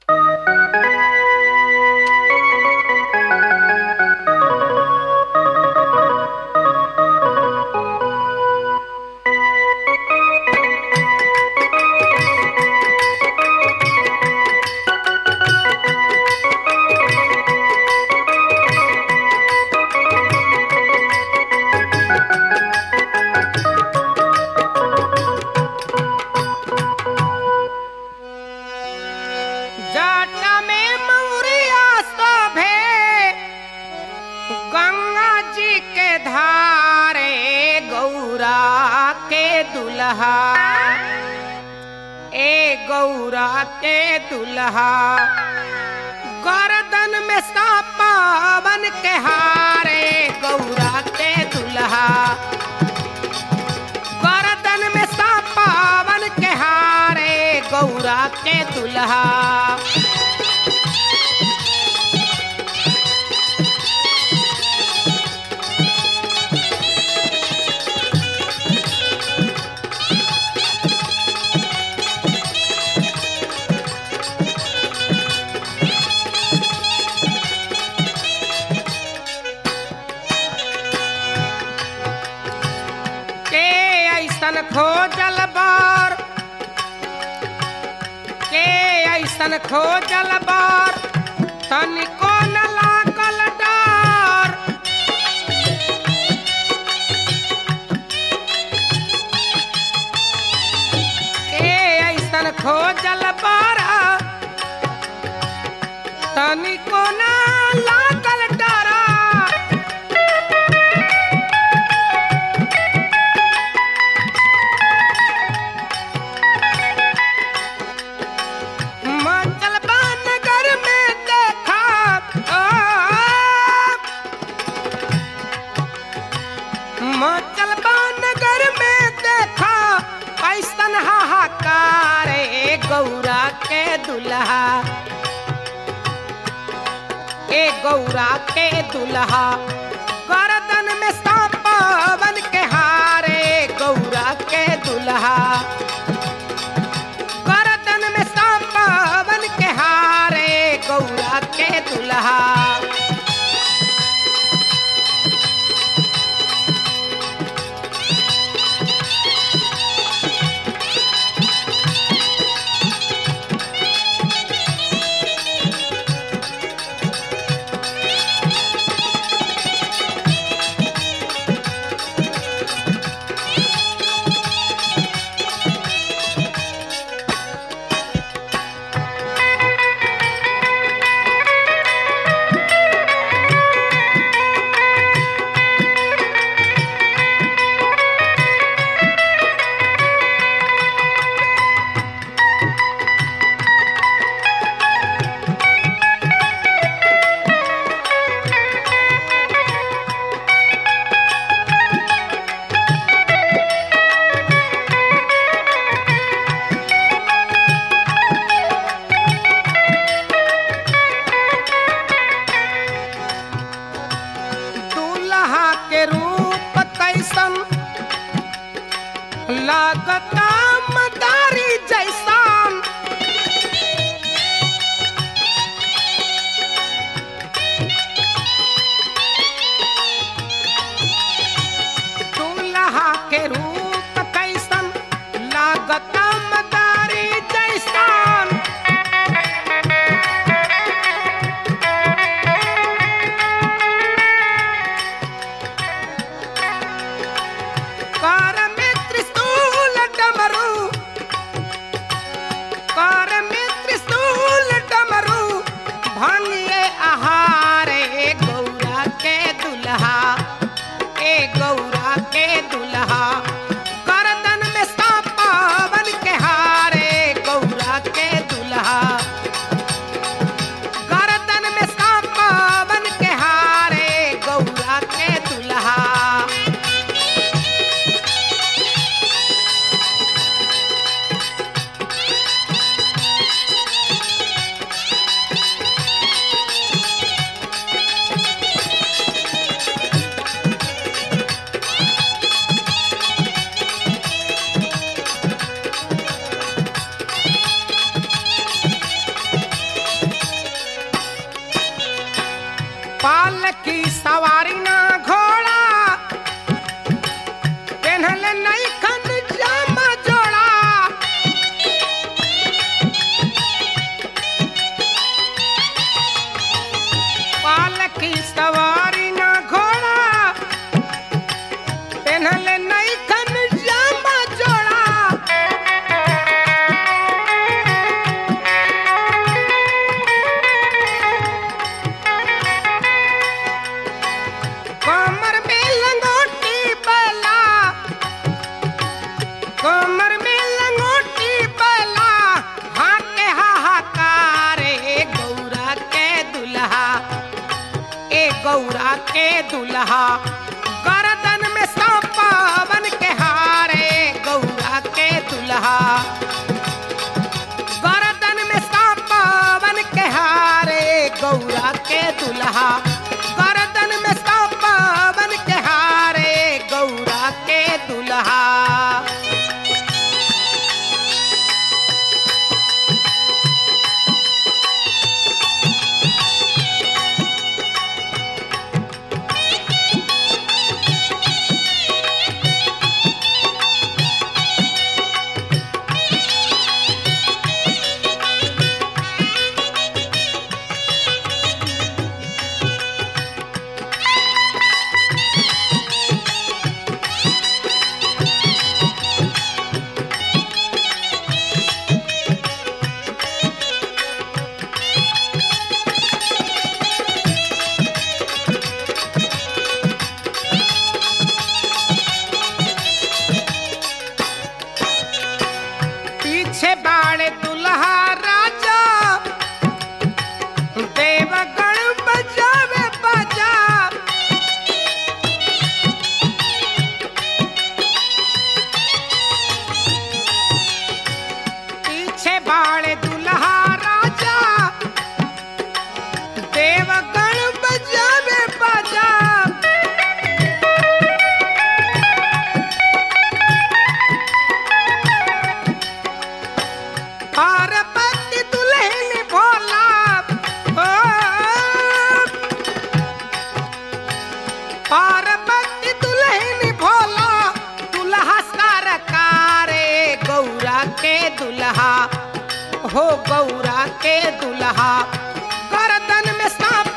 जाटा में मौरिया शोभे गंगा जी के धारे गौरा के दुल्हा ए गौरा के दुल्हा गर्दन में सापावन के हारे गौरा के दुल्हा गर्दन में सापावन के हारे गौरा के दुल्हा खोजल बार के ऐसन खोजल बार तनिको न लागल डर के ऐसन खोजल बार तनिको न लागल डर गौरा के दुल्हा ए गौरा के दुल्हा गर्दन में सापावन के हारे गौरा के दुल्हा गर्दन में सापावन के हारे गौरा के दुल्हा लागता मदारी जैसान दूल्हा के रूप कैसन लागता मदारी जैसान गौरा के दुल्हा गर्दन में सापावन के हारे गौरा के दुल्हा गर्दन में सापावन के हारे गौरा के दुल्हा के दुल्हा गर्दन में सांपावन के हारे गौरा के दुल्हा गर्दन में सांपावन के हारे गौरा के दुल्हा गर्दन में सांपावन के हारे गौरा के दुल्हा पीछे बाड़े दुल्हा राजा देवगण बजावे बाजा पीछे बाड़े दुल्हा राजा देवगण बजावे बाजा पार्वती दुल्हन भोला पार्वती दुल्हन भोला दुल्हा सरकारे गौरा के दुल्हा हो गौरा के दुल्हा गर्दन में सांप